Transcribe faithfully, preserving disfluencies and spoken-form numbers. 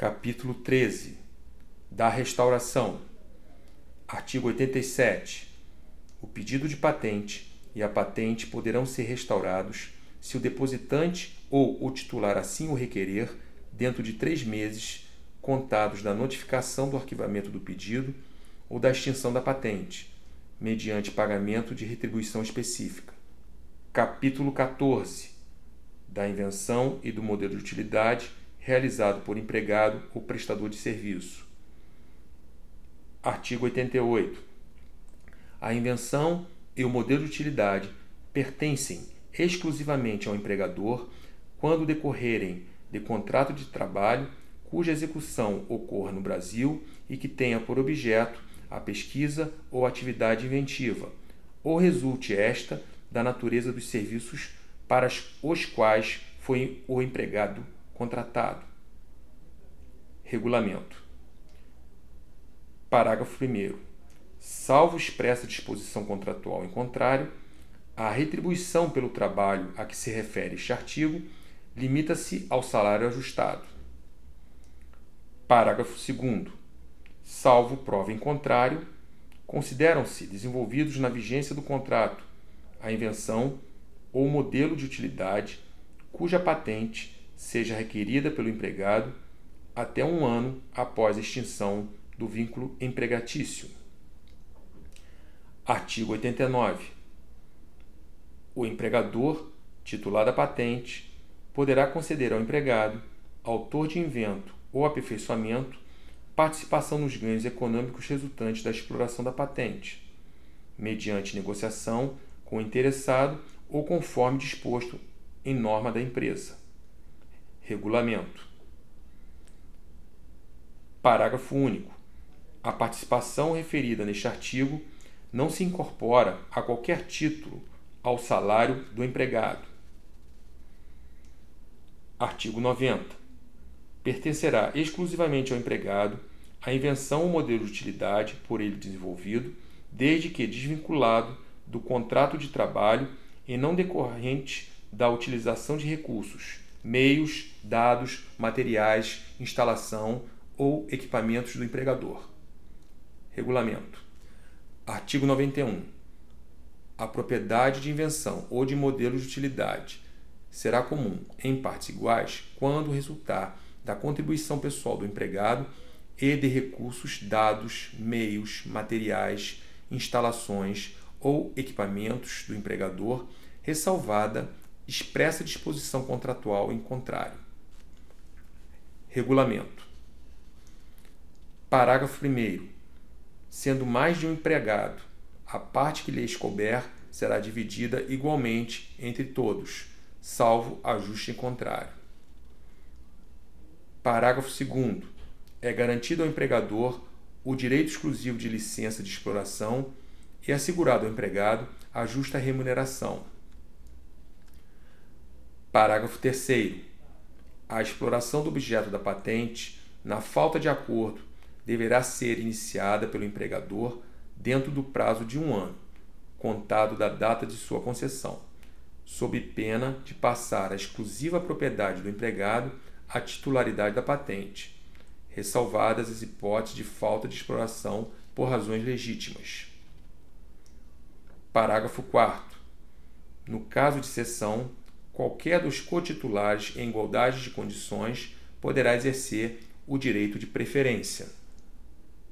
Capítulo treze. Da restauração. Artigo oitenta e sete. O pedido de patente e a patente poderão ser restaurados se o depositante ou o titular assim o requerer, dentro de três meses contados da notificação do arquivamento do pedido ou da extinção da patente, mediante pagamento de retribuição específica. Capítulo quatorze. Da invenção e do modelo de utilidade realizado por empregado ou prestador de serviço. Artigo oitenta e oito. A invenção e o modelo de utilidade pertencem exclusivamente ao empregador quando decorrerem de contrato de trabalho cuja execução ocorra no Brasil e que tenha por objeto a pesquisa ou atividade inventiva, ou resulte esta da natureza dos serviços para os quais foi o empregado contratado. Regulamento. Parágrafo primeiro. Salvo expressa disposição contratual em contrário, a retribuição pelo trabalho a que se refere este artigo limita-se ao salário ajustado. Parágrafo segundo. Salvo prova em contrário, consideram-se desenvolvidos na vigência do contrato a invenção ou modelo de utilidade cuja patente seja requerida pelo empregado até um ano após a extinção do vínculo empregatício. Artigo oitenta e nove. O empregador, titular da patente, poderá conceder ao empregado, autor de invento ou aperfeiçoamento, participação nos ganhos econômicos resultantes da exploração da patente, mediante negociação com o interessado ou conforme disposto em norma da empresa. Regulamento. Parágrafo único. A participação referida neste artigo não se incorpora a qualquer título ao salário do empregado. Artigo noventa. Pertencerá exclusivamente ao empregado a invenção ou modelo de utilidade por ele desenvolvido, desde que desvinculado do contrato de trabalho e não decorrente da utilização de recursos, meios, dados, materiais, instalação ou equipamentos do empregador. Regulamento. Artigo noventa e um. A propriedade de invenção ou de modelo de utilidade será comum, em partes iguais, quando resultar da contribuição pessoal do empregado e de recursos, dados, meios, materiais, instalações ou equipamentos do empregador, ressalvada expressa disposição contratual em contrário. Regulamento. Parágrafo primeiro. Sendo mais de um empregado, a parte que lhes couber será dividida igualmente entre todos, salvo ajuste em contrário. Parágrafo segundo. É garantido ao empregador o direito exclusivo de licença de exploração e assegurado ao empregado a justa remuneração. Parágrafo terceiro. A exploração do objeto da patente, na falta de acordo, deverá ser iniciada pelo empregador dentro do prazo de um ano, contado da data de sua concessão, sob pena de passar a exclusiva propriedade do empregado à titularidade da patente, ressalvadas as hipóteses de falta de exploração por razões legítimas. Parágrafo quarto. No caso de cessão, qualquer dos cotitulares em igualdade de condições poderá exercer o direito de preferência.